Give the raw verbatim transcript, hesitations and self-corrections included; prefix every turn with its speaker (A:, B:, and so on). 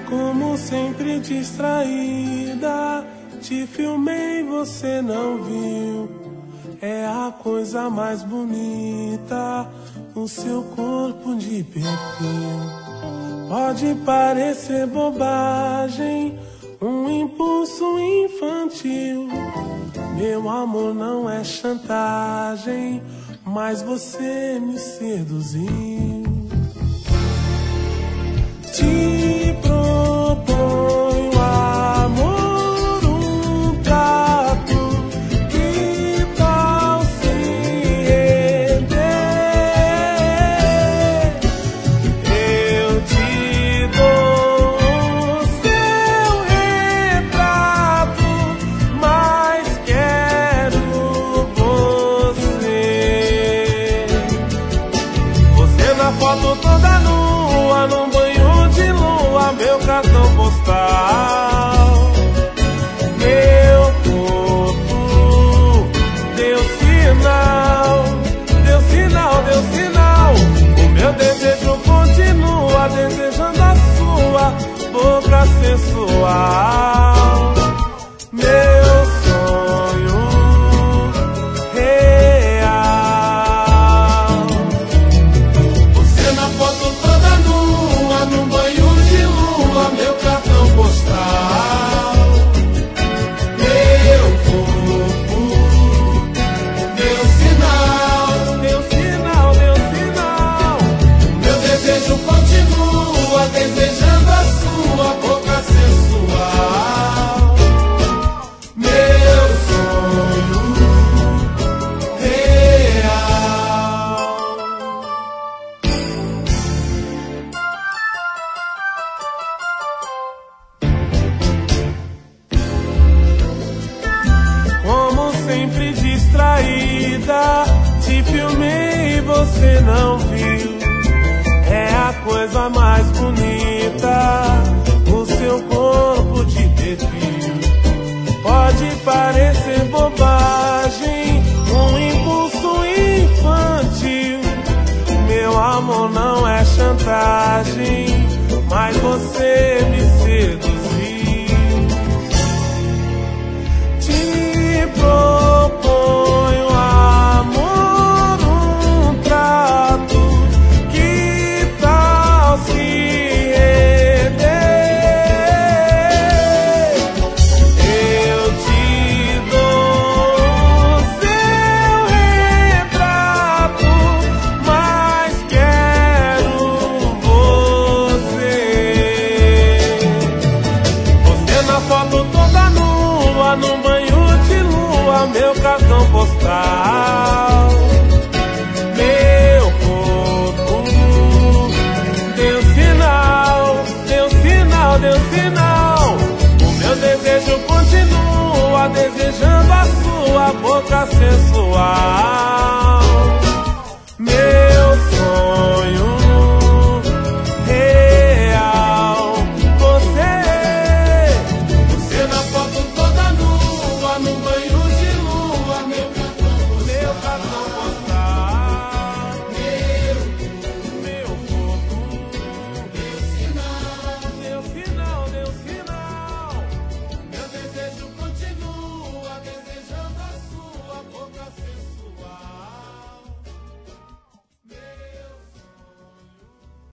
A: Como sempre distraída, te filmei, você não viu. É a coisa mais bonita, o seu corpo de perfil. Pode parecer bobagem, um impulso infantil. Meu amor não é chantagem, mas você me seduziu. Te proponho, amor, um trato. Que tal se render? Eu te dou o seu retrato, mas quero você. Você na foto toda nua, num banho de lua, meu cartão postal. Meu corpo deu sinal, deu sinal, deu sinal. O meu desejo continua, desejando a sua boca sensual. Meu sonho real. Você na foto toda nua, num banho de lua, meu cartão postal. Meu corpo deu sinal, deu sinal, deu sinal. Meu desejo continua, desejando a sua boca sensual. Meu sonho real. Como sempre distraída, te filmei e você não viu. É a coisa mais bonita, o seu corpo de perfil. Pode parecer bobagem, um impulso infantil. Meu amor não é chantagem, mas você me seduziu. Te proponho, amor, um trato. Que tal se render? Eu te dou o seu retrato, mas quero você. Você na foto toda nua, num banho de lua, meu cartão postal. Meu corpo deu sinal, deu sinal, deu sinal. O meu desejo continua, desejando a sua boca sensual.